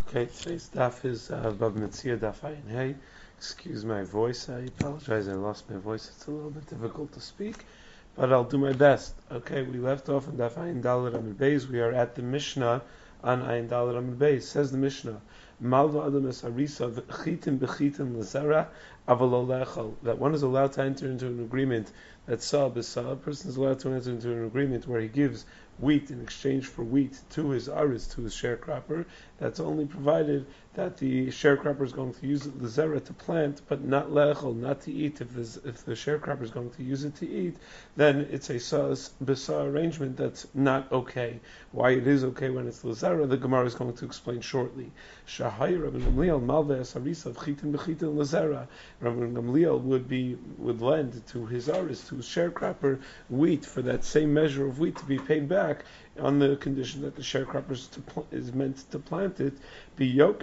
Okay, today's daf is Bab Metzia Daf Ayin Hey. Excuse my voice, I apologize, I lost my voice. It's a little bit difficult to speak, but I'll do my best. Okay, we left off in Daf Ayin Dalet Amud Beis. We are at the Mishnah on Ayin Dalet Amud Beis. Says the Mishnah, Malva Adam es Harisa v'chitim b'chitim l'zara avalo lechol. That one is allowed to enter into an agreement that a person is allowed to enter into an agreement where he gives wheat in exchange for wheat to his aris, to his sharecropper. That's only provided that the sharecropper is going to use it l'zera to plant, but not lechol, not to eat. If the sharecropper is going to use it to eat, then it's a b'sa arrangement that's not okay. Why it is okay when it's l'zera, the Gemara is going to explain shortly. Shahai Rabbi Gamliel malve es harisa v'chitin b'chitin l'zera. Rabbi Gamliel would lend to his aris, to his sharecropper, wheat for that same measure of wheat to be paid back on the condition that the sharecropper is meant to plant it. But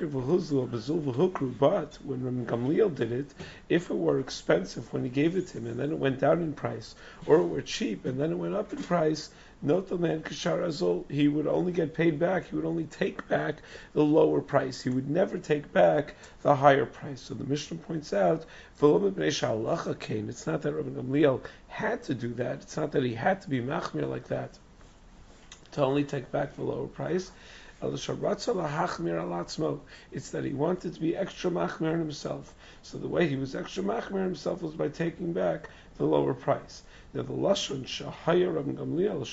when Rabbi Gamliel did it, if it were expensive when he gave it to him and then it went down in price, or it were cheap and then it went up in price, note the man kashar azol, he would only get paid back, he would only take back the lower price. He would never take back the higher price. So the Mishnah points out, it's not that Rabbi Gamliel had to do that, it's not that he had to be machmir like that, to only take back the lower price. It's that he wanted to be extra machmir himself. So the way he was extra machmir himself was by taking back the lower price. Now the lashon shahaya Rabbi Gamliel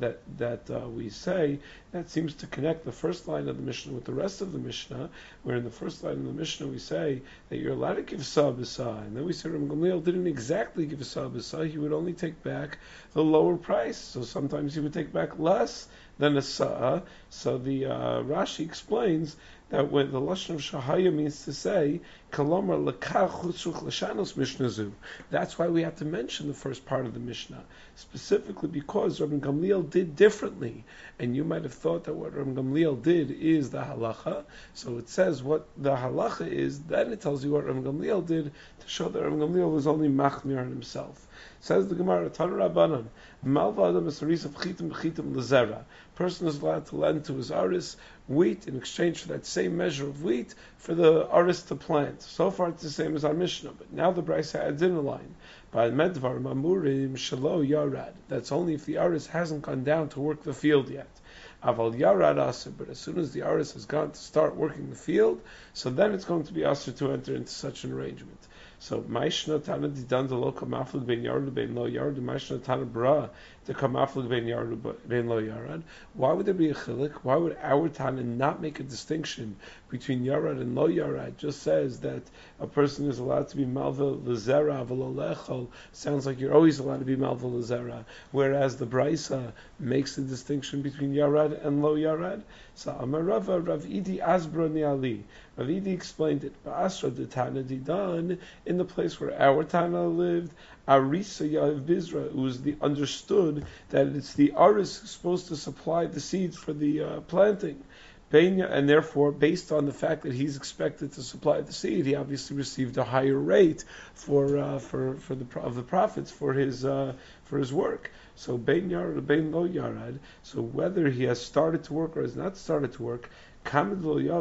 that we say, that seems to connect the first line of the Mishnah with the rest of the Mishnah, where in the first line of the Mishnah we say that you're allowed to give sa b'sa, and then we say Rabbi Gamliel didn't exactly give sa b'sa, he would only take back the lower price. So sometimes he would take back less than a sa. So the Rashi explains that when the lashon of shahaya means to say kalomar lekach chutzruch l'shanos mishnazu. That's why we have to mention the first part of the Mishnah, specifically because Rabbi Gamliel did differently, and you might have thought that what Rabbi Gamliel did is the halacha. So it says what the halacha is, then it tells you what Rabbi Gamliel did to show that Rabbi Gamliel was only machmir on himself. Says the Gemara, Tanu Rabbanan, Malva Adam es harisa v'chitim b'chitim l'zera. Person is allowed to lend to his aris wheat in exchange for that same measure of wheat for the aris to plant. So far it's the same as our Mishnah, but now the Brisa adds in a line. By medvar mamurim shelo yarad. That's only if the aris hasn't gone down to work the field yet. Aval yarad aser, but as soon as the aris has gone to start working the field, so then it's going to be aser to enter into such an arrangement. So Maishna Tana Didan the local maflig ben yard ben lo yard, Maishna Tana Bra to come maflig ben yard ben lo yarad. Why would there be a chilik? Why would our Tana not make a distinction between yarad and lo yarad? Just says that a person is allowed to be malva l'zera v'lo lechol. Sounds like you're always allowed to be malva l'zera. Whereas the Brisa makes the distinction between yarad and lo yarad. So Amar Rava Rav Idi Asbra Niali. Rav Idi explained it. Ba'asra de Tana Didan, in the place where our Tana lived, Arisa Yav Bizra, it was understood that it's the aris who's supposed to supply the seeds for the planting. And therefore, based on the fact that he's expected to supply the seed, he obviously received a higher rate for the profits for his work. So bein yarad, bein lo yarad. So whether he has started to work or has not started to work, as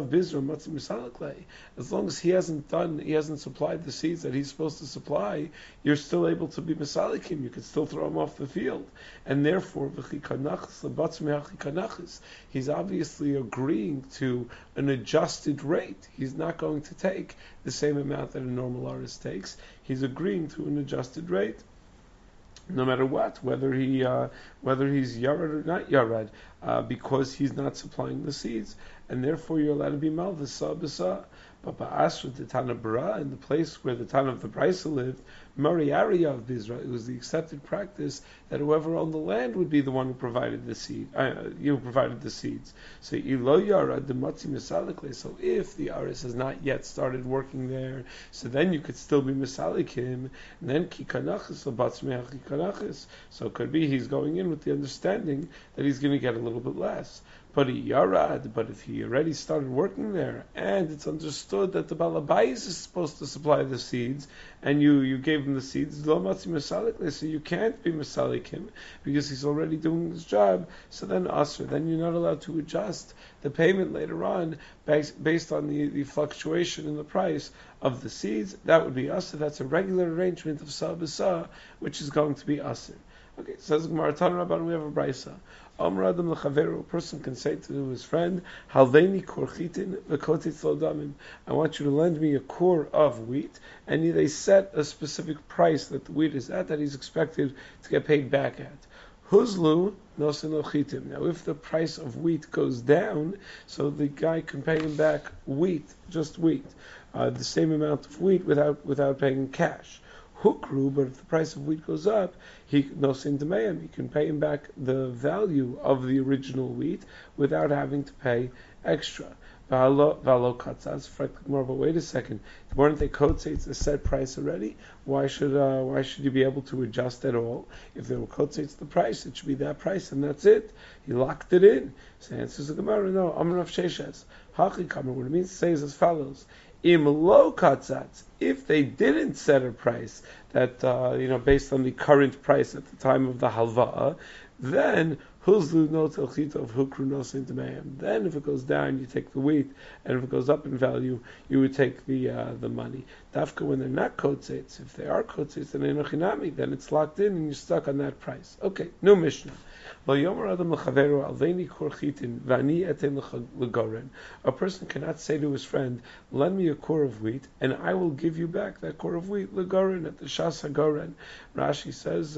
long as he hasn't supplied the seeds that he's supposed to supply, you're still able to be misalikim. You can still throw him off the field, and therefore he's obviously agreeing to an adjusted rate. He's not going to take the same amount that a normal artist takes. He's agreeing to an adjusted rate, no matter what, whether he's yarad or not yarad, because he's not supplying the seeds, and therefore you're allowed to be malvasa b'sa. But ba'asra the Tana Bara, in the place where the Tana of the Brisa lived, Mariari of Bizra, it was the accepted practice that whoever owned the land would be the one who provided the seed. So ilo yarad the matzi misalikle. So if the aris has not yet started working there, so then you could still be misalikim, and then kikanachis batzmeach kikanachis. So it could be he's going in with the understanding that he's going to get a little bit less. But if he already started working there, and it's understood understood that the balabais is supposed to supply the seeds, and you gave him the seeds, lo matzi masalik, so you can't be masalik him because he's already doing his job. So then asr, then you're not allowed to adjust the payment later on based on the fluctuation in the price of the seeds. That would be asr. That's a regular arrangement of sa, which is going to be asr. Okay, says Gemara Tan Rabban, we have a brisa. Amar Adam l'chaveru, a person can say to his friend, Halveini korchitin v'kotitz lo damim. I want you to lend me a core of wheat, and they set a specific price that the wheat is at, that he's expected to get paid back at. Huzlu nosin lo chitim. Now, if the price of wheat goes down, so the guy can pay him back wheat, just wheat, the same amount of wheat without paying cash. Hukru, but if the price of wheat goes up, he nosin demayim. He can pay him back the value of the original wheat without having to pay extra. Valo katzaz. But wait a second, weren't they kotzeitz a set price already? Why should you be able to adjust at all? If they were kotzeitz the price, it should be that price, and that's it. He locked it in. So answers the Gemara, no. Amar Rav Sheshes. Haki kamer. What it means to say is as follows. Im lo katzatz, if they didn't set a price that based on the current price at the time of the halva'a, then huzlu no telchita of hukru no sintamayim. Then if it goes down, you take the wheat, and if it goes up in value, you would take the money. Dafka when they're not kotzeitz, if they are kotzeitz, then it's locked in and you're stuck on that price. Okay, new Mishnah. A person cannot say to his friend, lend me a core of wheat, and I will give you back that core of wheat, legoren, at the shas hagoren. Rashi says,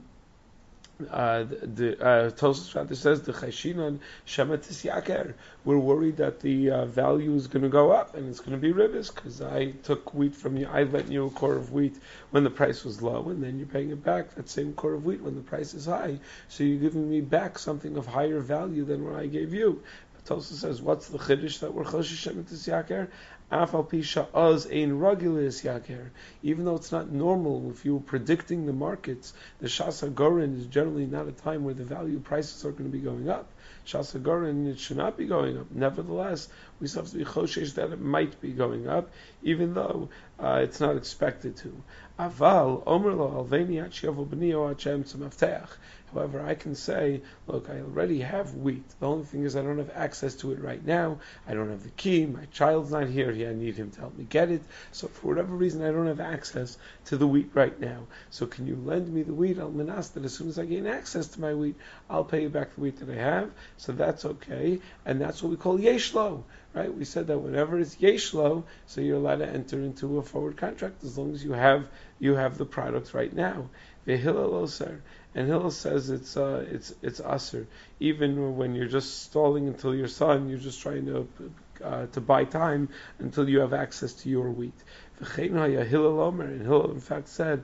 Tosfos says the chayshinon shematis yaker. We're worried that the value is going to go up and it's going to be ribis because I took wheat from you. I lent you a core of wheat when the price was low, and then you're paying it back that same core of wheat when the price is high. So you're giving me back something of higher value than what I gave you. Tosfos says, what's the chiddush that we're choshesh shematis yaker? Afal pisha az ein ragilis yaker. Even though it's not normal, if you were predicting the markets, the shas hagoren is generally not a time where the value prices are going to be going up. Shas hagoren, it should not be going up. Nevertheless, we still have to be choshesh that it might be going up, even though it's not expected to. Aval omer lo alveni at she'avo b'ni o at she'em tzemavteach. However, I can say, look, I already have wheat. The only thing is I don't have access to it right now. I don't have the key. My child's not here. I need him to help me get it. So for whatever reason, I don't have access to the wheat right now. So can you lend me the wheat? I'll menas that as soon as I gain access to my wheat, I'll pay you back the wheat that I have. So that's okay. And that's what we call yeshlo. Right? We said that whenever it's yeshlo, so you're allowed to enter into a forward contract as long as you have the product right now. Vehillel osar. And Hillel says it's asr, even when you're just stalling until your son, you're just trying to buy time until you have access to your wheat. And Hillel in fact said,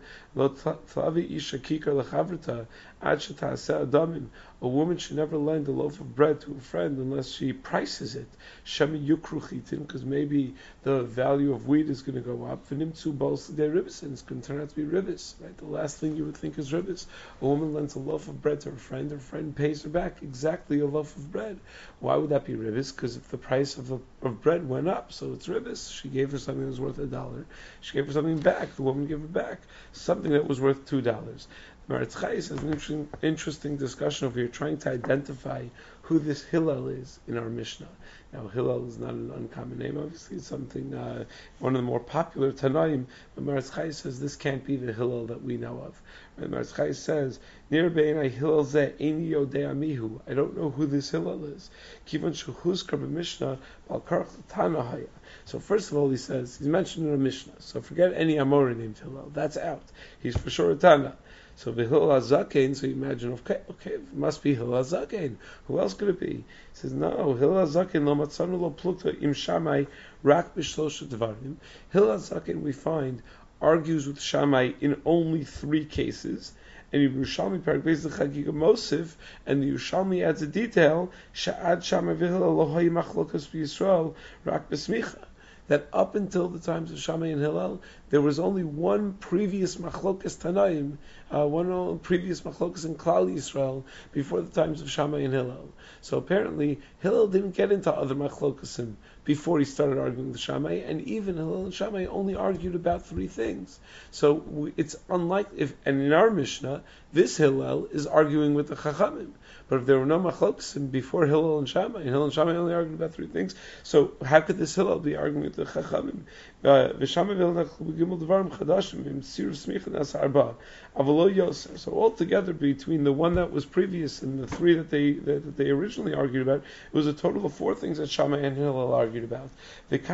a woman should never lend a loaf of bread to a friend unless she prices it. Because maybe the value of wheat is going to go up. And it's going to turn out to be ribis. Right? The last thing you would think is ribis. A woman lends a loaf of bread to her friend pays her back exactly a loaf of bread. Why would that be ribis? Because if the price of bread went up, so it's ribis. She gave her something that was worth $1. She gave her something back. The woman gave her back something that was worth $2. Maritz Chayes has an interesting discussion over here, trying to identify who this Hillel is in our Mishnah. Now, Hillel is not an uncommon name, obviously. It's something, one of the more popular Tanaim, but Maritz Chayes says this can't be the Hillel that we know of. Right? Maritz Chayes says, Nir be'enai Hillel zeh eini yodei amihu. I don't know who this Hillel is. Kivan shehuskar b'Mishnah bal karach l'tana haya. So first of all, he says, he's mentioned in a Mishnah, so forget any Amori named Hillel. That's out. He's for sure a Tana. So the Hillel HaZaken, so you imagine, okay, it must be Hillel HaZaken. Who else could it be? He says, no, Hillel HaZaken, lo matzanu lo plukta im Shammai rak b'shlosha dvarim. Hillel HaZaken, we find, argues with Shammai in only 3 cases. And Yerushalmi Perek Beis Chagiga Mosif, and the Yerushalmi adds a detail, Sha'ad Shammai v'Hillel lo hayi machlokas b'Yisrael rak b'smicha. That up until the times of Shammai and Hillel, there was only one previous machlokas Tanaim, one previous machlokas in Klal Yisrael before the times of Shammai and Hillel. So apparently Hillel didn't get into other machlokasim before he started arguing with Shammai, and even Hillel and Shammai only argued about three things. So it's unlikely, and in our Mishnah, this Hillel is arguing with the Chachamim. But if there were no machlokasim before Hillel and Shammai only argued about three things, so how could this Hillel be arguing with the Chachamim? So altogether, between the one that was previous and the three that they originally argued about, it was a total of four things that Shammai and Hillel argued about. And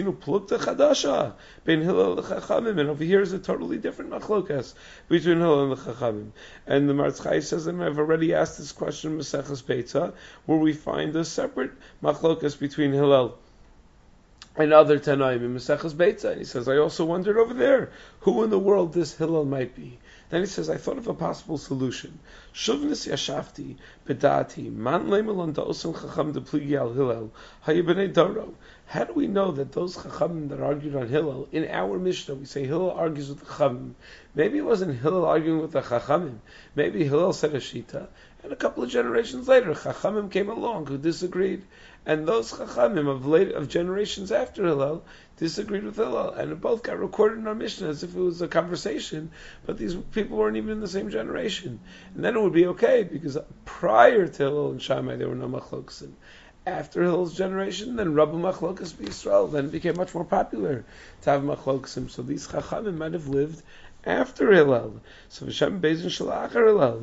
over here is a totally different machlokas between Hillel and the Chachamim. And the Maratz Chai says, and I've already asked this question in Maseches Beitza, where we find a separate machlokas between Hillel and other Tanaim in Maseches Beitza. And he says, I also wondered over there who in the world this Hillel might be. Then he says, I thought of a possible solution. Shuvnis yashafti bedati man leimelon da'osim chacham depligi al Hillel hayibnei doro. How do we know that those chachamim that argued on Hillel, in our Mishnah, we say Hillel argues with the chachamim. Maybe it wasn't Hillel arguing with the chachamim. Maybe Hillel said a shita, and a couple of generations later, chachamim came along who disagreed. And those chachamim of generations after Hillel disagreed with Hillel, and it both got recorded in our Mishnah as if it was a conversation, but these people weren't even in the same generation. And then it would be okay, because prior to Hillel and Shammai there were no machlokasim. After Hillel's generation, then Rabbi Machlokas B'Yisrael, then it became much more popular to have machlokasim. So these chachamim might have lived after Hillel. So V'shem Beizin Shalachar Hillel,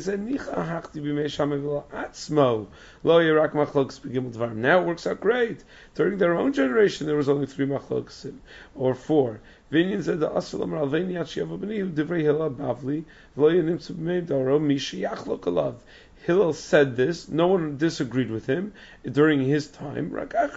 now it works out great. During their own generation, there was only three machlokasim, or four. Vinyan said the Asalam Ralveni Yachshiava B'ni Divrei Hillel Bavli V'lo Yanim Tzubmei Daro Mishi Yachlok Alav. Hillel said this, no one disagreed with him during his time.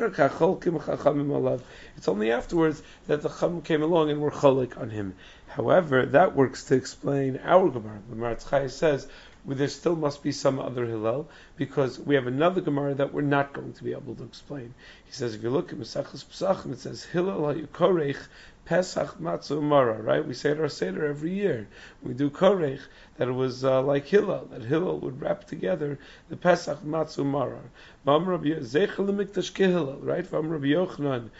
It's only afterwards that the Chacham came along and were cholik on him. However, that works to explain our Gemara. The Maratz Chai says there still must be some other Hillel, because we have another Gemara that we're not going to be able to explain. He says, if you look at Mesachos Pesachim, it says Hillel HaYukorech Pesach Matzah Umara, right? We say it our Seder every year. We do Korech, that it was like Hillel, that Hillel would wrap together the Pesach Matzah Umara. Zecher L'Mikdash Kehillel, right? Vam Rabbi Yochanan,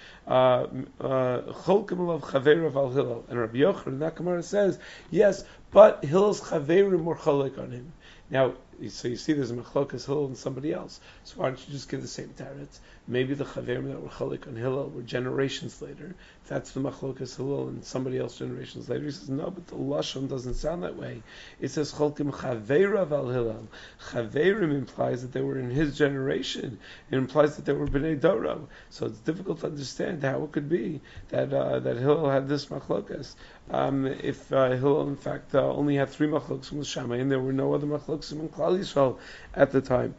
Cholkim Alav Chaverav Al Hillel. And Rabbi Yochanan, that Gemara says, yes, but Hillel's Chaverim were cholik on him. Now, so you see there's a machlokas Hillel and somebody else. So why don't you just give the same taretz? Maybe the chaverim that were cholik on Hillel were generations later. If that's the machlokas Hillel and somebody else generations later. He says, no, but the lashon doesn't sound that way. It says cholkim chaverav al Hillel. Chaverim implies that they were in his generation. It implies that they were b'nei doro. So it's difficult to understand how it could be that that Hillel had this machlokas. If Hillel in fact only had three machlokas with Shammai and there were no other machlokas in Klal Yisrael at the time.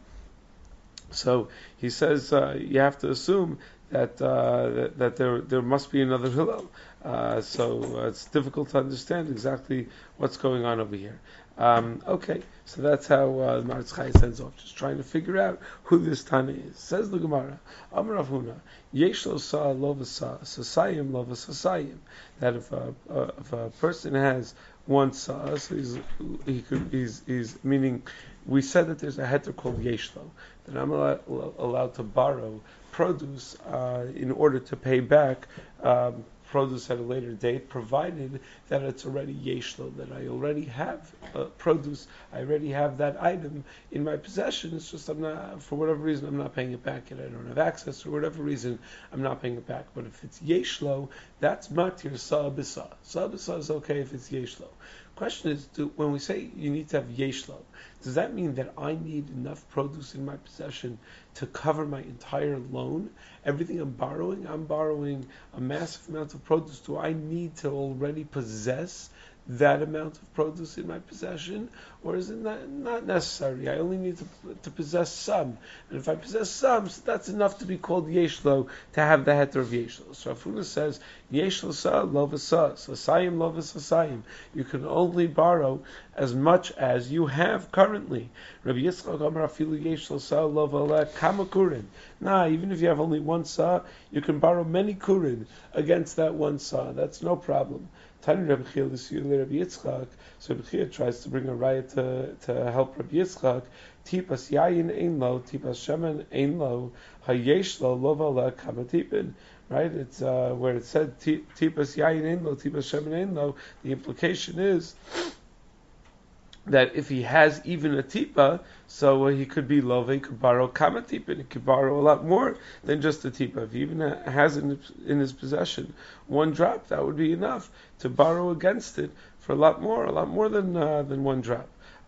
So he says you have to assume that that there must be another Hillel. So it's difficult to understand exactly what's going on over here. Okay, so that's how the Maratz Chai sends off, just trying to figure out who this Tana is. Says the Gemara, Amar Rav Huna, Yesh lo sa lo v'sa, sasayim lo v'sasayim. That if a person has one sa, so he's meaning, we said that there's a heter called Yeshlo, that I'm allowed to borrow produce in order to pay back produce at a later date, provided that it's already yeshlo, that I already have produce, I already have that item in my possession. It's just I'm not, for whatever reason, I'm not paying it back yet. I don't have access, for whatever reason, I'm not paying it back. But if it's yeshlo, that's matir sa'abisa. Sa'abisa is okay if it's yeshlo. Question is, when we say you need to have yeshlo, does that mean that I need enough produce in my possession to cover my entire loan? Everything I'm borrowing a massive amount of produce. Do I need to already possess that amount of produce in my possession, or is it not necessary? I only need to possess some, and if I possess some, so that's enough to be called yeshlo, to have the heter of yeshlo. So Rav Huna says yeshlo sa lova sa, sasayim lova sasayim. You can only borrow as much as you have currently. Rabbi Yitzchak Amar afilu yeshlo sa lova la kama kurin. Nah, even if you have only one sa, you can borrow many kurin against that one sa. That's no problem. Tani Rabbi Chia l'siyul Rabbi Yitzchak. So Rabbi Chia tries to bring a raya to help Rabbi Yitzchak. Tipas yayin ein lo, tipas shemen ein lo, hayesh lo lova la kama tipin. Right? It's where it said tipas yayin ein lo, tipas shemen ein lo. The implication is that if he has even a tipa, so he could be lova, he could borrow kama tipa, he could borrow a lot more than just a tipa. If he even has in his possession one drop, that would be enough to borrow against it for a lot more than one drop.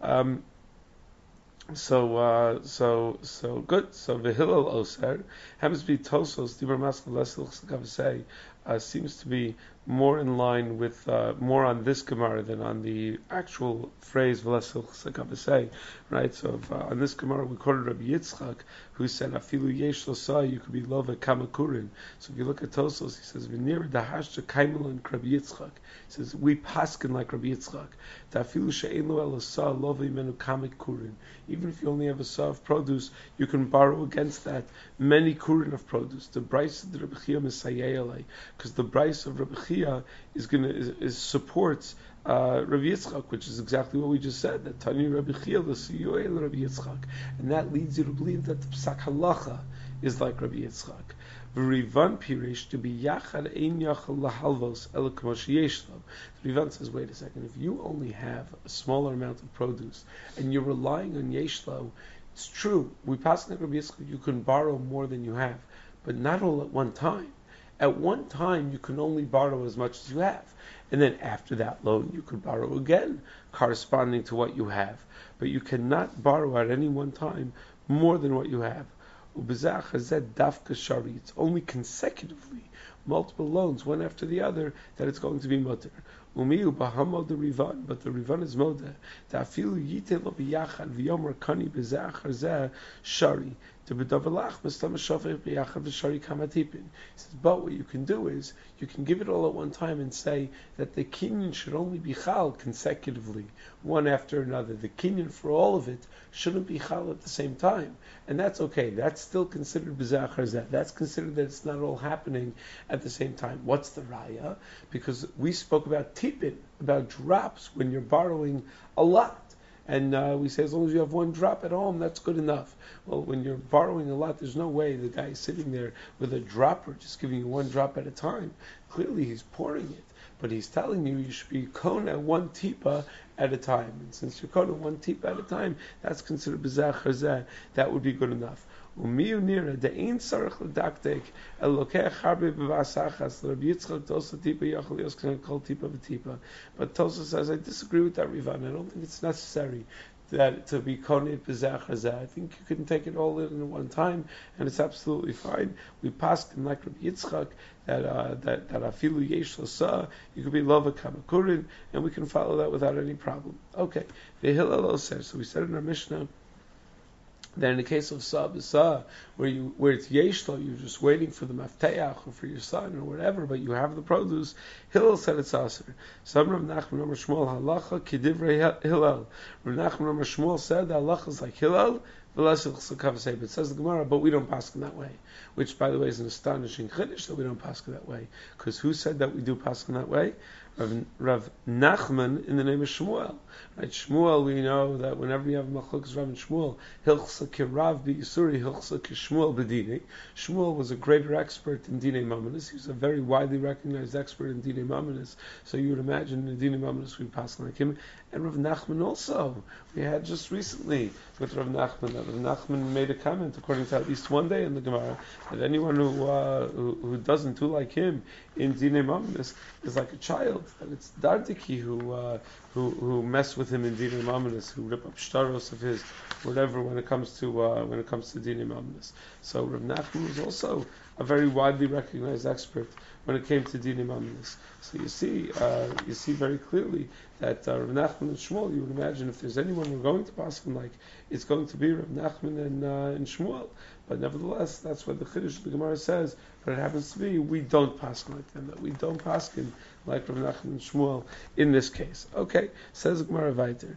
So good. So v'hillel oser happens to be Tosos Dibur Maskal Lesil seems to be more in line with more on this Gemara than on the actual phrase v'lesil chesakavasei, right? So on this Gemara we quoted Rabbi Yitzchak, who said afilu yesh lo sa, you could be lova kamakurin. So if you look at Tosos, he says v'nir dahashta kaimel and Rabbi Yitzchak. He says we paskin like Rabbi Yitzchak. Afilu she'en lo el sa lova imenu kamakurin. Even if you only have a sa of produce, you can borrow against that many kurin of produce. The Bryce of the Rabbi Chia Misayei, because the Bryce of Rabbi Chia is supports Rabbi Yitzchak, which is exactly what we just said. That Tani Rabbi Chia l'siyuel Rabbi Yitzchak, and that leads you to believe that the Psak Halacha is like Rabbi Yitzchak. V'rivan pirish to be yachad ein yachal lahalvos el k'mosh yeshlo. Rivan says, wait a second. If you only have a smaller amount of produce and you're relying on yeshlo, it's true. We pass like Rabbi Yitzchak. You can borrow more than you have, but not all at one time. At one time, you can only borrow as much as you have. And then after that loan, you could borrow again, corresponding to what you have. But you cannot borrow at any one time more than what you have. It's only consecutively, multiple loans, one after the other, that it's going to be mutter. But the Rivan is modeh. Shari. He says, but what you can do is, you can give it all at one time and say that the kinyan should only be chal consecutively, one after another. The kinyan for all of it shouldn't be chal at the same time. And that's okay. That's still considered b'zeh zeh. That's considered that it's not all happening at the same time. What's the raya? Because we spoke about tipin, about drops, when you're borrowing a lot. And we say as long as you have one drop at home, that's good enough. Well, when you're borrowing a lot, there's no way the guy is sitting there with a dropper, just giving you one drop at a time. Clearly he's pouring it. But he's telling you should be kona one tipa at a time. And since you're kona one tipa at a time, that's considered b'zeh chazeh. That would be good enough. Umiyu nira de ein sarach ledaktek el lokech harbe b'vasachas Rabbi Yitzchak tosa tipa yachal yoskan kol tipa v'tipa. But Tosa says, I disagree with that Rivan. I don't think it's necessary that to be konit b'zeh chazeh. I think you can take it all in at one time, and it's absolutely fine. We passed him like Rabbi Yitzchak that afilu yesh l'sa, you could be lova kamakurin, and we can follow that without any problem. Okay, v'hillel says. So we said in our Mishnah that in the case of sa, where it's yeshlo, you're just waiting for the mafteach or for your son or whatever, but you have the produce. Hillel said it's aser. Some Rav Nachman Amar Shmuel halacha kidivrei Hillel. Rav Nachman Amar Shmuel said the halacha is like Hillel. But says the Gemara, but we don't pass in that way. Which, by the way, is an astonishing chiddush that we don't pass in that way. Because who said that we do pass in that way? Rav Nachman in the name of Shmuel. Right? Shmuel, we know that whenever you have Machlokes Rav and Shmuel, Hilchsa Kirav B'Yisuri, Hilchsa Kishmuel B'Dinei. Shmuel was a greater expert in Dinei Mamonis. He was a very widely recognized expert in Dinei Mamonis. So you would imagine in Dinei Mamonis we pass like him. And Rav Nachman also. We had just recently with Rav Nachman that Rav Nachman made a comment, according to at least one day in the Gemara, that anyone who doesn't do like him in Dinei Mamonis is like a child. That it's Dardiki who mess with him in Dinei Mamonis, who rip up shtaros of his, whatever, when it comes to Dinei Mamonis. So Rav Nachman was also a very widely recognized expert when it came to dinim aminis. So you see very clearly that Rav Nachman and Shmuel, you would imagine if there's anyone we're going to paskin like, it's going to be Rav Nachman and Shmuel. But nevertheless, that's what the Chiddush of the Gemara says. But it happens to be we don't paskin like them. That we don't paskin like Rav Nachman and Shmuel in this case. Okay, says the Gemara weiter.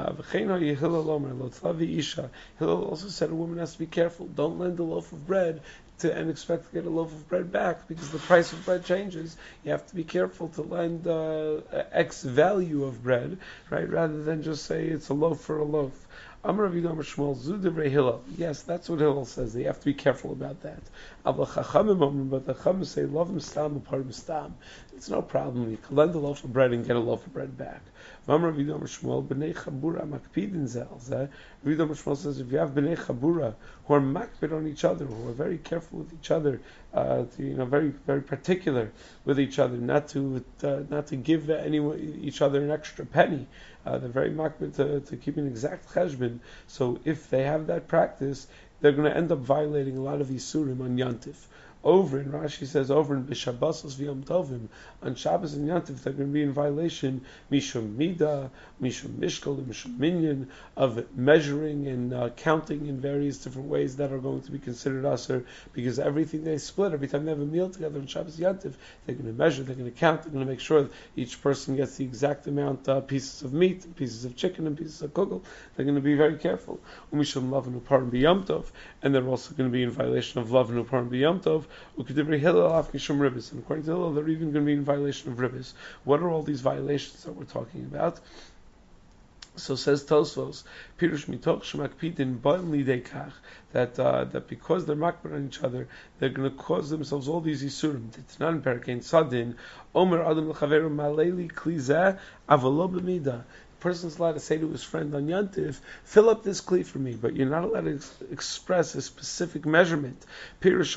Hillel also said a woman has to be careful. Don't lend a loaf of bread and expect to get a loaf of bread back because the price of bread changes. You have to be careful to lend X value of bread, right? Rather than just say it's a loaf for a loaf. Amar Rav Yidam Shmuel Zu Divrei Hillel. Yes, that's what Hillel says. You have to be careful about that. But the Chachamim say Lov Mistam Upar Mistam. It's no problem. You can lend a loaf of bread and get a loaf of bread back. Amar Rav Yidam Shmuel Bnei Chabura Makpidin Zel. Rav Yidam Shmuel says if you have Bnei Chabura who are makpid on each other, who are very careful with each other, very very particular with each other, not to give each other an extra penny. They're very makpid to keep an exact cheshbon. So if they have that practice, they're going to end up violating a lot of Yisurim on Yantif. Over in Rashi says over in Bishabbasos v'Yom Tovim on Shabbos and Yantif they're going to be in violation Mishum Mida, Mishum Mishkal, Mishum Minyan of measuring and counting in various different ways that are going to be considered aser because everything they split every time they have a meal together on Shabbos and Yantif they're going to measure, they're going to count, they're going to make sure that each person gets the exact amount pieces of meat, and pieces of chicken, and pieces of kugel. They're going to be very careful. Umishum Lavanu Parim B'Yom Tov, and they're also going to be in violation of Lavanu Parim B'Yom Tov. And according to Hillel, they're even going to be in violation of ribbis. What are all these violations that we're talking about? So says Tosfos, Pirush Mitoch Shemakpidin Ba'im Lidei Kach, that because they're makbar on each other, they're going to cause themselves all these yisurim. Titnan Perkein Sadin, Omer Adam L'Chaveru Maleli Klizeh Avalo B'Mida. Person's allowed to say to his friend on Yantiv, fill up this kli for me, but you're not allowed to express a specific measurement. But these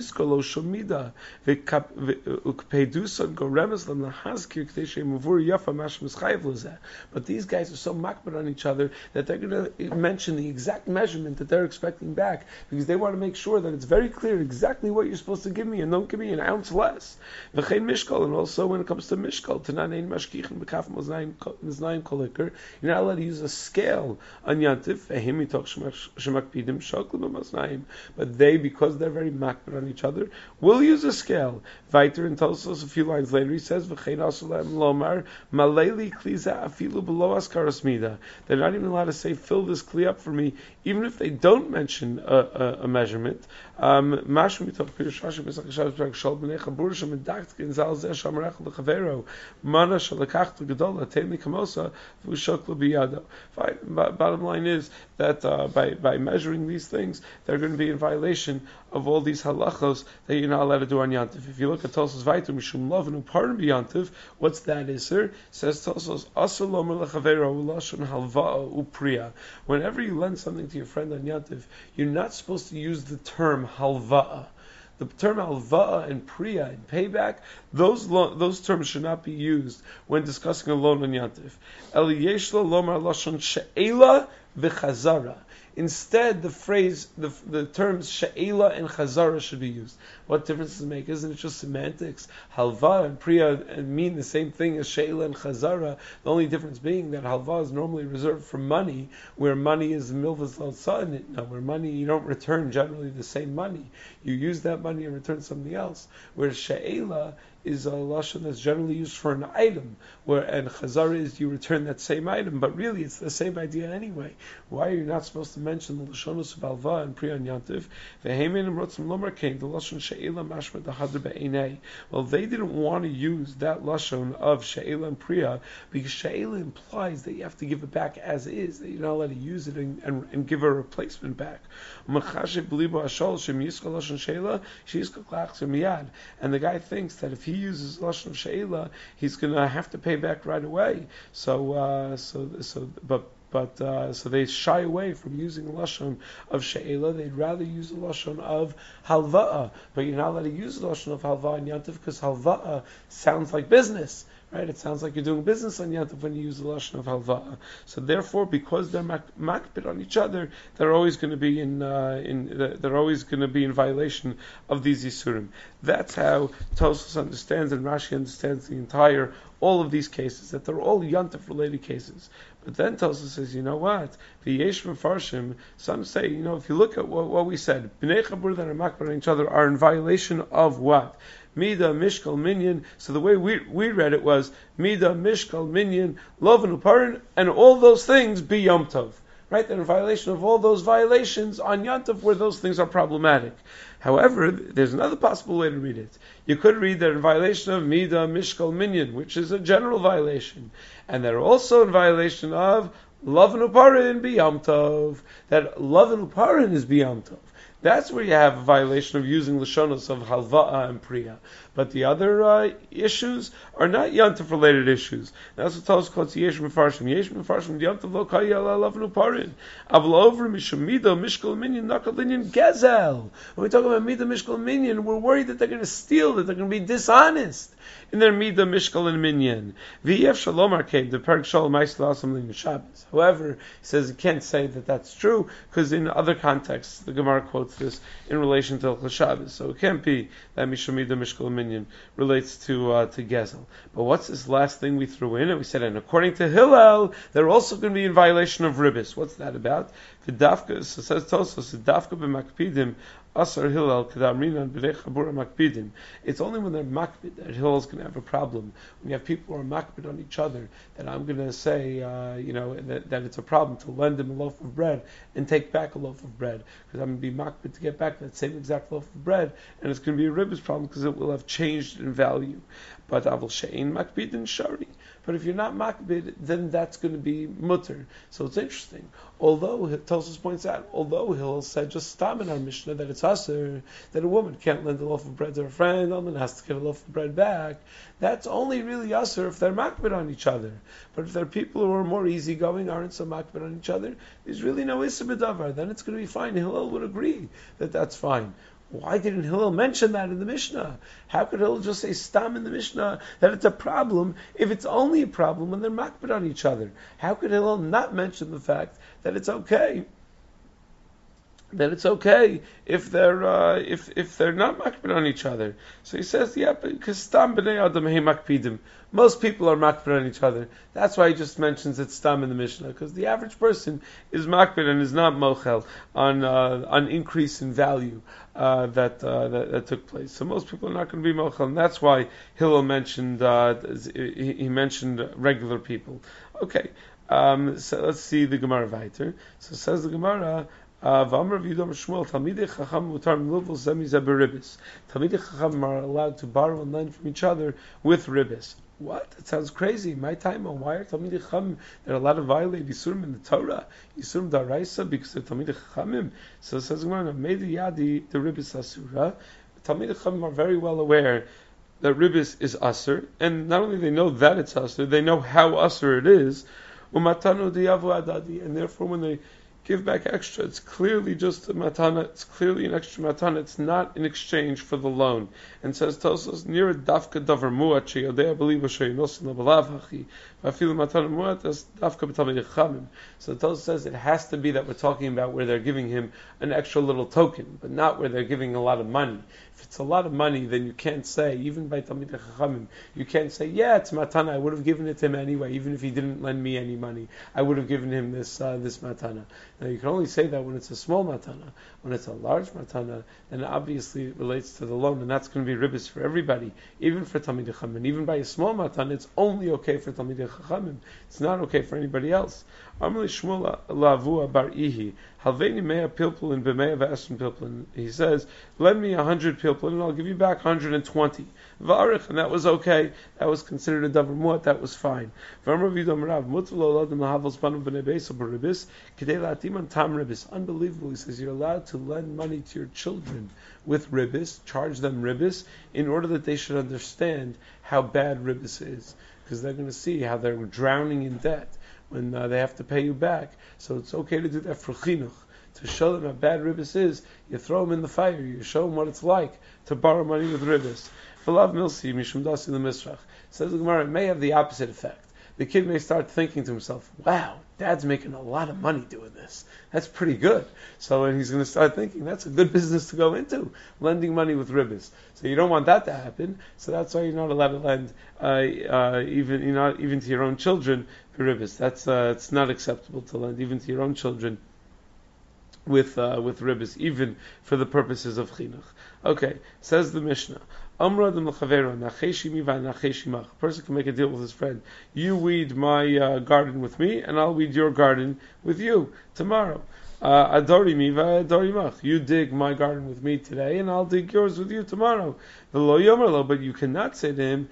guys are so makbar on each other that they're going to mention the exact measurement that they're expecting back, because they want to make sure that it's very clear exactly what you're supposed to give me, and don't give me an ounce less. And also when it comes to mishkal, you're not allowed to use a scale on Yantif. But they, because they're very makbar on each other, will use a scale. Weiter and tells us a few lines later, he says, they're not even allowed to say, fill this kli up for me, even if they don't mention a measurement. Fine. Bottom line is that by measuring these things, they're going to be in violation of all these halachos that you're not allowed to do on Yantif. If you look at Tosos Vaitum Mishum Lovenu Parim B'Yantif, what's that iser? Says Tosos Asur Lomer Lechavero Ulashon Halva'a Upriya. Whenever you lend something to your friend on Yantif, you're not supposed to use the term halva'a. The term halva'a and priya and payback, those terms should not be used when discussing a loan on Yantif. El yeshlo lomar lashon she'ela v'chazara. Instead, the terms she'ela and chazara should be used. What difference does it make? Isn't it just semantics? Halva and priya mean the same thing as she'ela and chazara. The only difference being that halva is normally reserved for money, where money is milvas l'alsa. No, where money you don't return generally the same money. You use that money and return something else. Whereas she'ela is a lashon that's generally used for an item, and chazara is you return that same item, but really it's the same idea anyway. Why are you not supposed to mention the lashonos of alva and priya and yantiv? The lashon she'ela mashma dahadr be'enei. Well, they didn't want to use that lashon of she'ela and priya because she'ela implies that you have to give it back as is, that you're not allowed to use it and give a replacement back. And the guy thinks that if he uses lashon of she'ela, he's going to have to pay back right away. So they shy away from using the lashon of she'ela. They'd rather use the lashon of halva'a. But you're not allowed to use the lashon of halva'a in yantiv because halva'a sounds like business. right? It sounds like you're doing business on Yantav when you use the lashon of halva'a. So therefore, because they're makbid on each other, they're always going to be they're always going to be in violation of these yisurim. That's how Tosfos understands and Rashi understands all of these cases, that they're all Yantav related cases. But then Tosfos says, you know what? V'yesh mefarshim. Some say, if you look at what we said, bnei chabur that are makbid on each other are in violation of what? Mida, Mishkal, Minyan. So the way we read it was Mida, Mishkal, Minyan, Lovan, Uparin, and all those things be Yom Tov. Right? They're in violation of all those violations on Yom Tov where those things are problematic. However, there's another possible way to read it. You could read they're in violation of Mida, Mishkal, Minyan, which is a general violation. And they're also in violation of Lovan, Uparin, be Yom Tov. That Lovan, Uparin is be Yom Tov. That's where you have a violation of using Lashonos of Halva'a and Priya. But the other issues are not Yantav related issues. That's what Tosfos calls Yesh Mefarshim. Yesh Mefarshim, Yantav lo kaya la lavnu parin. Avlo over Mishamido, Mishkal Minyan, Nakalinian, Gezel. When we talk about Mida, Mishkal Minyan, we're worried that they're going to steal, that they're going to be dishonest in their Mida, Mishkal, and Minyan. V'yef Shalom Arkev, the Perk Shalom Ma'aseh L'asam L'in Shabbos. However, he says you can't say that that's true, because in other contexts, the Gemara quotes this in relation to Hilchos Shabbos. So it can't be that Mishamida, Mishkal, and Minyan relates to Gezel. But what's this last thing we threw in? And we said, and according to Hillel, they're also going to be in violation of Ribbis. What's that about? The Dafka, so says Tosfos, the Dafka b'makpidim, Asar Hillel Kedamrinan B'nei Chabura Makbidim. It's only when they're makbid that Hillel's going to have a problem. When you have people who are makbid on each other, that I'm going to say, that it's a problem to lend them a loaf of bread and take back a loaf of bread, because I'm going to be makbid to get back that same exact loaf of bread, and it's going to be a ribbis problem because it will have changed in value. But Avol She'ein Makbidin Shari. But if you're not makbid, then that's going to be mutter. So it's interesting. Although Tosfos points out, although Hillel said just stam in our Mishnah that it's asur, that a woman can't lend a loaf of bread to her friend, and has to give a loaf of bread back. That's only really asur if they're makbid on each other. But if they're people who are more easygoing, aren't so makbid on each other, there's really no issa b'davar. Then it's going to be fine. Hillel would agree that that's fine. Why didn't Hillel mention that in the Mishnah? How could Hillel just say stam in the Mishnah that it's a problem if it's only a problem when they're makbid on each other? How could Hillel not mention the fact that it's okay? That it's okay if they're not makbid on each other. So he says, yeah, because stam b'nei adam he makpidim. Most people are makbid on each other. That's why he just mentions it stam in the Mishnah, because the average person is makbid and is not mochel on increase in value that took place. So most people are not going to be mochel, and that's why Hillel mentioned he mentioned regular people. Okay, so let's see the Gemara weiter. So says the Gemara. Talmidei Chacham are allowed to borrow and lend from each other with ribbis. What? That sounds crazy. My time, why are Talmidei Chacham? They're allowed to violate Yisurim in the Torah, Yisurim Daraisa, because they're Talmidei Chachamim. So it says, Meidi Yadi, the ribbis asura. Talmidei Chacham are very well aware that ribbis is asur, and not only they know that it's asur, they know how asur it is. Umatanu diyavu adadi, and therefore when they give back extra, it's clearly just a matana, it's clearly an extra matana, it's not in exchange for the loan. And says Tosfos, near dafka davar muat sheyodei believe sheinosin labalav hachi, vafilu matana muat as dafka b'tamei chachamim. So Tosfos says it has to be that we're talking about where they're giving him an extra little token, but not where they're giving a lot of money. If it's a lot of money, then you can't say, even by Talmidei Chachamim, you can't say, yeah, it's matana, I would have given it to him anyway, even if he didn't lend me any money, I would have given him this matana. Now you can only say that when it's a small matana. When it's a large matana, then obviously it relates to the loan, and that's going to be ribbis for everybody, even for Talmidei Chachamim. Even by a small matana, it's only okay for Talmidei Chachamim. It's not okay for anybody else. Amalei Shmuel Lavua Bar Ihi Halveni Mea Pilpulin B'Mea V'Esrin Pilpulin. He says, lend me 100 pilpulin and I'll give you back 120. V'arich, and that was okay. That was considered a davar muat. That was fine. Unbelievable. He says you're allowed to lend money to your children with ribbis, charge them ribbis, in order that they should understand how bad ribbis is, because they're going to see how they're drowning in debt when they have to pay you back. So it's okay to do that for chinuch, to show them how bad ribbis is. You throw them in the fire. You show them what it's like to borrow money with ribbis. V'lav milsi mishum dasi l'misrach. Says the Gemara, it may have the opposite effect. The kid may start thinking to himself, wow, Dad's making a lot of money doing this. That's pretty good. So he's going to start thinking, that's a good business to go into, lending money with ribbis. So you don't want that to happen. So that's why you're not allowed to lend even to your own children ribbis. That's it's not acceptable to lend even to your own children with ribbis, even for the purposes of chinuch. Okay, says the Mishnah. A person can make a deal with his friend. You weed my garden with me, and I'll weed your garden with you tomorrow. You dig my garden with me today, and I'll dig yours with you tomorrow. But you cannot say to him,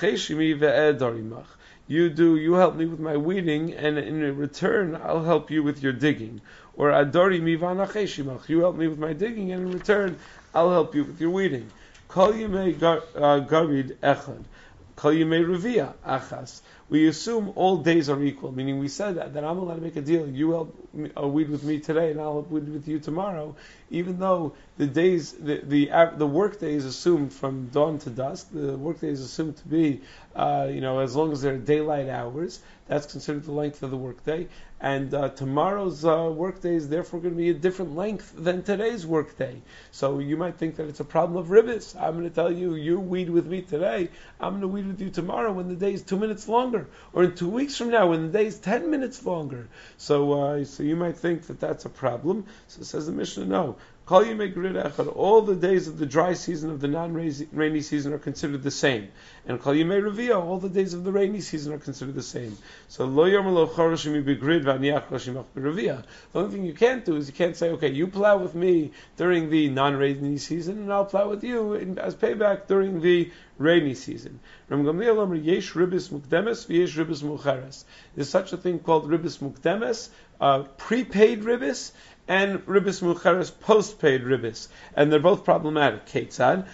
you help me with my weeding, and in return I'll help you with your digging. Or you help me with my digging, and in return I'll help you with your weeding. Kol yimei garid echad. Kol yimei revia achas. We assume all days are equal, meaning we said that I'm allowed to make a deal. You help weed with me today, and I'll help weed with you tomorrow. Even though the days, the work day is assumed from dawn to dusk, the work day is assumed to be, as long as there are daylight hours, that's considered the length of the work day. And tomorrow's work day is therefore going to be a different length than today's work day. So you might think that it's a problem of ribbis. I'm going to tell you, you weed with me today, I'm going to weed with you tomorrow when the day is 2 minutes longer. Or in 2 weeks from now when the day is 10 minutes longer. So you might think that that's a problem. So it says the Mishnah, no. All the days of the dry season of the non-rainy season are considered the same. And all the days of the rainy season are considered the same. So the only thing you can't do is you can't say, okay, you plow with me during the non-rainy season, and I'll plow with you as payback during the rainy season. There's such a thing called ribis mukdemes, prepaid ribis, and ribis mucheres, post-paid ribis, and they're both problematic. Ketzad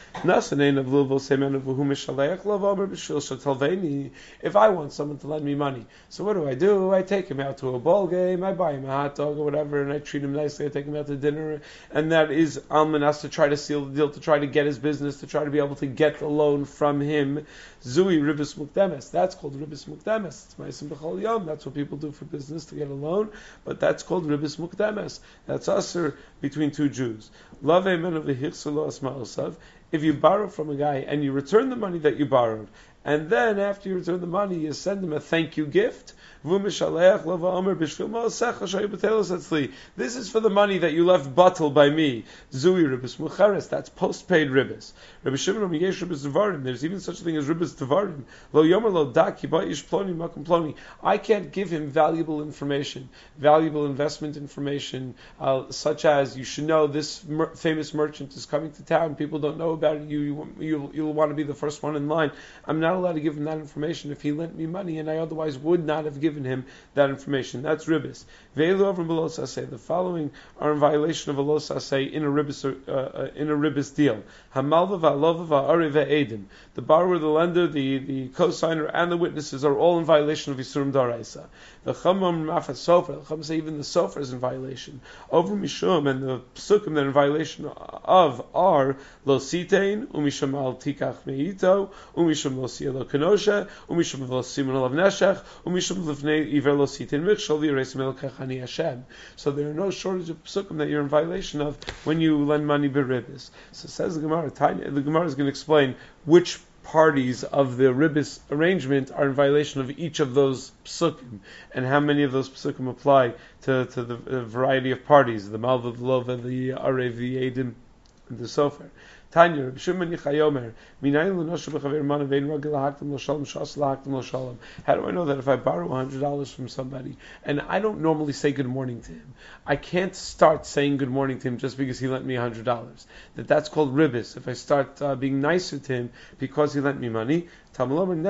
if I want someone to lend me money, so what do? I take him out to a ball game, I buy him a hot dog or whatever, and I treat him nicely. I take him out to dinner, and that is almanas to try to seal the deal, to try to get his business, to try to be able to get the loan from him. Zui ribis mukdemes. That's called ribis mukdemes. It's ma'asim b'chol yom. That's what people do for business to get a loan, but that's called ribis mukdemes. That's usher between two Jews. If you borrow from a guy and you return the money that you borrowed, and then after you return the money, you send him a thank you gift. This is for the money that you left batel by me. Zui ribis mucheres. That's postpaid ribis. Rabbi Shimon yesh ribis devarim. There's even such a thing as ribis devarim. Lo yomer lo daki ba'ish ploni makom ploni. I can't give him valuable information, valuable investment information, such as you should know this famous merchant is coming to town. People don't know about it. You'll want to be the first one in line. I'm not allowed to give him that information if he lent me money, and I otherwise would not have given him that information. That's ribis. The following are in violation of a lo saseh in a ribis deal. The borrower, the lender, the co-signer, and the witnesses are all in violation of Yisurim Daraisa. The Chum say even the sofer is in violation. Over Mishum and the Psukim that are in violation of are lo sitein, umishum al tikach meito, umishum lo sielo kanosha, umishum lo simon alav neshech, umishum lefnei iver lo sitein mikshal v'yiresim el kachani Hashem. So there are no shortage of Psukim that you're in violation of when you lend money beribis. So says the Gemara. The Gemara is going to explain which parties of the ribis arrangement are in violation of each of those psukim, and how many of those psukim apply to the variety of parties, the malva, the lova, the arev, the edim, and the sofer. Tanya, Reb Shimon Yechayomer, how do I know that if I borrow $100 from somebody and I don't normally say good morning to him, I can't start saying good morning to him just because he lent me $100? That's called ribis. If I start being nicer to him because he lent me money, that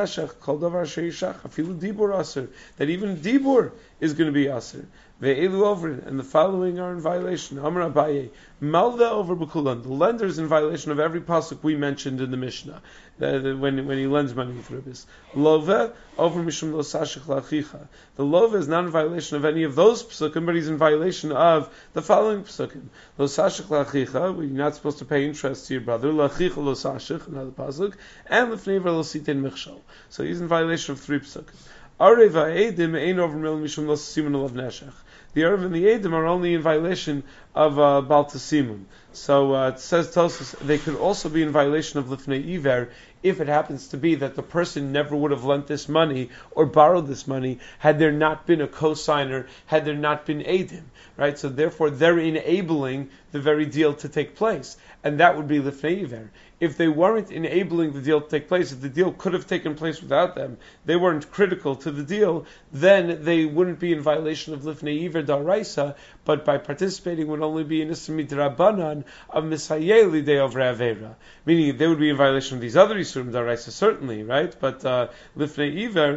even dibur is going to be aser. And the following are in violation. Amar Abaye, Malda over Bekulan. The lender is in violation of every pasuk we mentioned in the Mishnah. when he lends money with ribis. Love over mishum lo sashich lachicha. The love is not in violation of any of those psukim, but he's in violation of the following psukim. Lo sashich lachicha, you're not supposed to pay interest to your brother. Lachicha lo sashich, another pasuk, and lefnei iver lo sitin michshol. So he's in violation of 3 psukim. Arev ha'edim ein over mil mishum lo siman olav neshech. The Erev and the Edim are only in violation of Baal Tesimun. So it says Tosfos they could also be in violation of Lifnei Iver if it happens to be that the person never would have lent this money or borrowed this money had there not been a co-signer, had there not been Edim. Right? So therefore they're enabling the very deal to take place. And that would be Lifnei Iver. If they weren't enabling the deal to take place, if the deal could have taken place without them, they weren't critical to the deal, then they wouldn't be in violation of Lifnei Iver Daraisa, but by participating would only be in Isra Midrabanan of Misayeh Lidei of Re'avera. Meaning they would be in violation of these other Isurim Daraisa, certainly, right? But Lifnei Iver,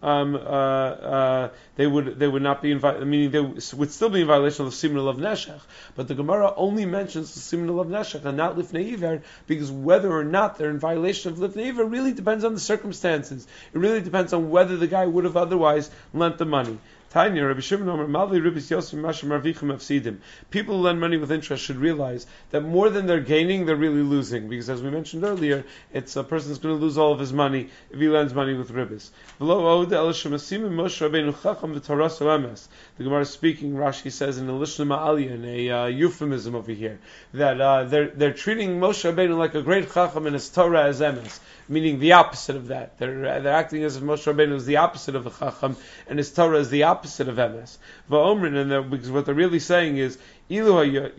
they would not be in violation. Meaning they would still be in violation of the Siman of Neshech. But the Gemara only mentions the Siman of Neshech and not Lifnei Iver, because whether or not they're in violation of Lifnei Iver really depends on the circumstances. It really depends on whether the guy would have otherwise lent the money. Tanya, Rabbi Shimon Omer, Malvi Ribis Yosef Mashim Marvichim Afsidim. People who lend money with interest should realize that more than they're gaining, they're really losing. Because as we mentioned earlier, it's a person's going to lose all of his money if he lends money with ribis. The Gemara is speaking, Rashi says in the Lishna Ma'aliyah, in a euphemism over here, that they're treating Moshe Rabbeinu like a great chacham and his Torah as emes, meaning the opposite of that. They're acting as if Moshe Rabbeinu is the opposite of a chacham and his Torah is the opposite of emes. Because what they're really saying is, had Moshe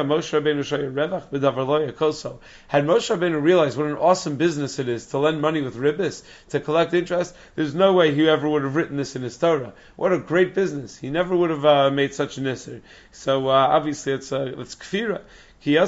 Rabbeinu realized what an awesome business it is to lend money with ribis, to collect interest, there's no way he ever would have written this in his Torah. What a great business. He never would have made such an isser. So obviously it's kfira. How do I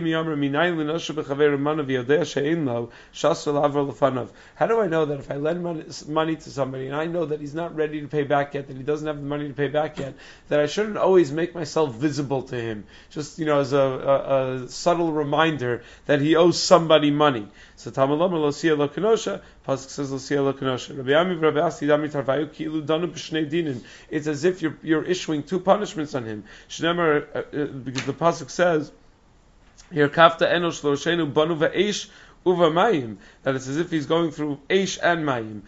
know that if I lend money to somebody and I know that he's not ready to pay back yet, that he doesn't have the money to pay back yet, that I shouldn't always make myself visible to him, just as a subtle reminder that he owes somebody money. So Tamalama Losia Lo Kenosha, Pasuk says Losia Lo Kenosha. Rabbi Ami Rabbi Asi Dami Tarvayu Kilu Danu B'Shnei Dinin. It's as if you're issuing 2 punishments on him. Shnemer, because the Pasuk says here, Kafta Enosh Loshenu Banu Ve'esh Uva Mayim, that it's as if he's going through Eish and Mayim.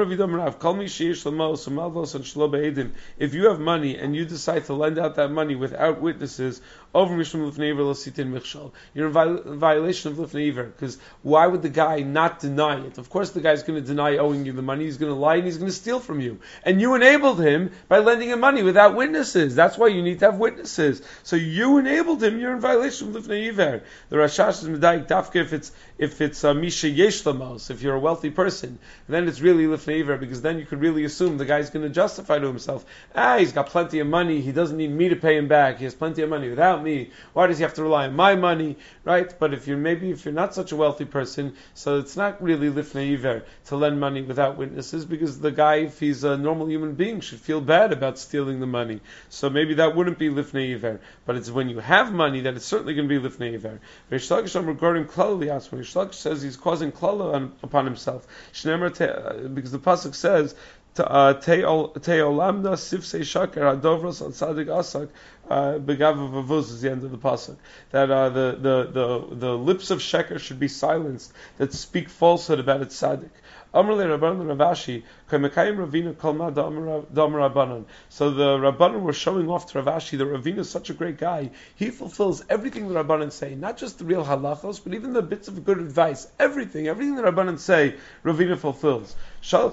If you have money and you decide to lend out that money without witnesses, you're in violation of Lifnei Iver, because why would the guy not deny it? Of course the guy's going to deny owing you the money, he's going to lie and he's going to steal from you. And you enabled him by lending him money without witnesses. That's why you need to have witnesses. So you enabled him, you're in violation of Lifnei Iver. The Rashash is Medayik Dafka if it's Misha Yesh Lamos, if you're a wealthy person, then it's really Lifnei Iver, because then you could really assume the guy's going to justify to himself, he's got plenty of money, he doesn't need me to pay him back, he has plenty of money without me, why does he have to rely on my money, right? But if you're not such a wealthy person, so it's not really Lifnei Iver to lend money without witnesses, because the guy, if he's a normal human being, should feel bad about stealing the money. So maybe that wouldn't be Lifnei Iver, but it's when you have money that it's certainly going to be Lifnei Iver. Rish Lakish regarding Klal Yasma, Rish Lakish says he's causing klala upon himself. Because the pasuk says, "Te'olamda sifsei shaker hadovros al tzadik asak begav vavuz" is the end of the pasuk. That the lips of sheker should be silenced that speak falsehood about its tzaddik. So the Rabbanan were showing off to Ravashi that Ravina is such a great guy. He fulfills everything the Rabbanan say, not just the real halachos, but even the bits of good advice. Everything the Rabbanan say, Ravina fulfills. So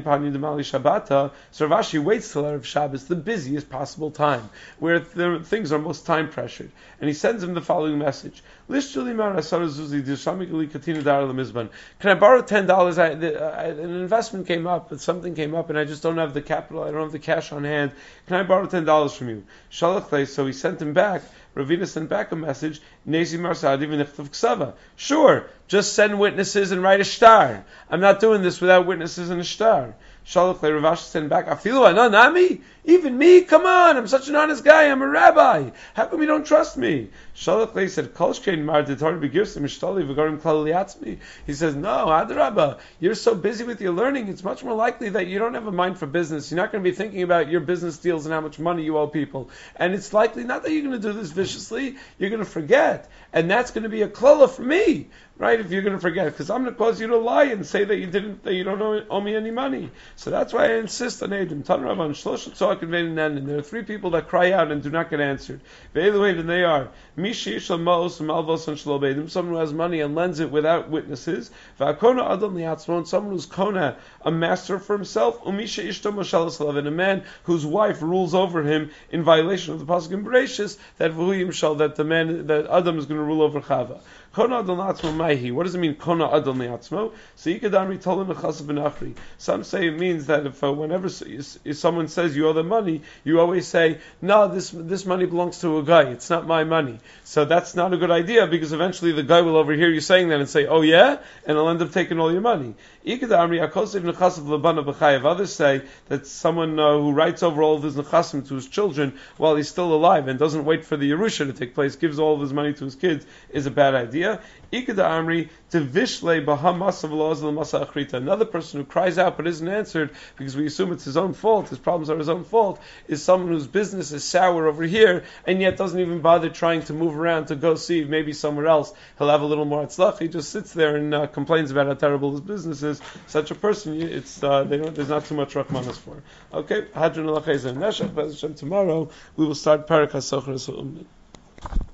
Ravashi waits till Erev Shabbos, the busiest possible time, where things are most time pressured, and he sends him the following message: Can I borrow $10? An investment came up, something came up, and I just don't have the capital, I don't have the cash on hand. Can I borrow $10 from you? So he sent him back. Ravina sent back a message. Sure, just send witnesses and write a shtar. I'm not doing this without witnesses and a shtar. Ravashi sent back, even me, come on, I'm such an honest guy, I'm a rabbi. How come you don't trust me? Shalach Lei said, Kolshkein Mar Ditar Begirsim Mishtali V'Garim Klal Liatzmi. He says, no, Adarabba, you're so busy with your learning, it's much more likely that you don't have a mind for business. You're not going to be thinking about your business deals and how much money you owe people. And it's likely not that you're going to do this viciously, you're going to forget. And that's going to be a klala for me, right? If you're going to forget, because I'm going to cause you to lie and say that you don't owe me any money. So that's why I insist on Adam. And there are three people that cry out and do not get answered. And they are someone who has money and lends it without witnesses, someone who's kona, a master for himself, and a man whose wife rules over him in violation of the pasuk in Bereshis that the man that Adam is going to rule over Chava. Kona adon latzmo maihi. What does it mean? Kona adon latzmo. So yikadamri tolim nechasav benachri. Some say it means that whenever someone says you owe them money, you always say, no, this money belongs to a guy. It's not my money. So that's not a good idea because eventually the guy will overhear you saying that and say, oh yeah, and he'll end up taking all your money. Others say that someone who writes over all of his nechasim to his children while he's still alive and doesn't wait for the Yerusha to take place, gives all of his money to his kids, is a bad idea. Another person who cries out but isn't answered because we assume it's his own fault, his problems are his own fault, is someone whose business is sour over here and yet doesn't even bother trying to move around to go see maybe somewhere else he'll have a little more atzlach. He just sits there and complains about how terrible his business is. Such a person, there's not too much rachmanas for. Okay, Hadron Tomorrow we will start Parak HaSochros.